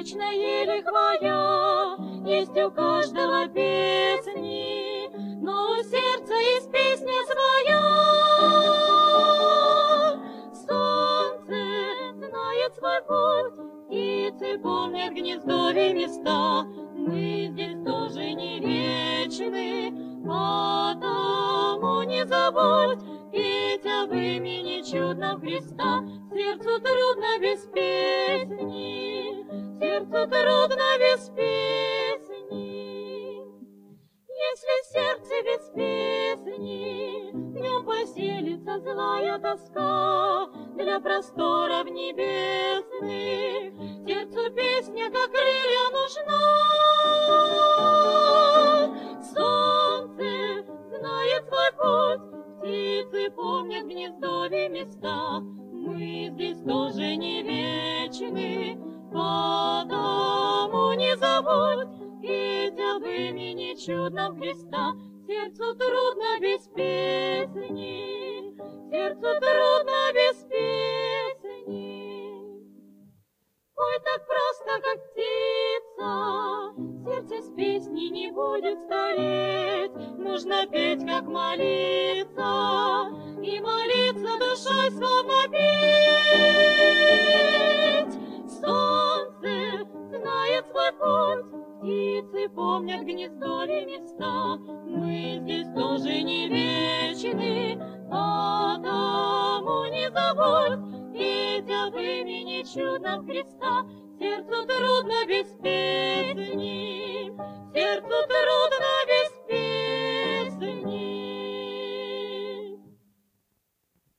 вечная лихвая есть у каждого песни, но у сердца есть песня своя. Солнце знает свой путь, птицы помнят гнездовье места. Мы здесь тоже не вечны, потому не забудь петь об имени чудном Христа. Сердцу трудно без песни, сердцу трудно без песни. Если в сердце без песни, в нем поселится злая тоска. Для просторов небесных сердцу песня, как крылья, нужна. Солнце знает свой путь, птицы помнят гнездовье места. Мы здесь тоже не вечны, потому не забудь петь об имени чудном Христа. Сердцу трудно без песни, сердцу трудно без песни. Ой, так просто, как птица, сердце с песней не будет стареть. Нужно петь, как молиться, и молиться душой словно петь. Солнце знает свой путь, птицы помнят гнездовье места. Мы здесь тоже не вечны, потому не забудь петь об имени чудном Христа. Сердцу трудно без песни.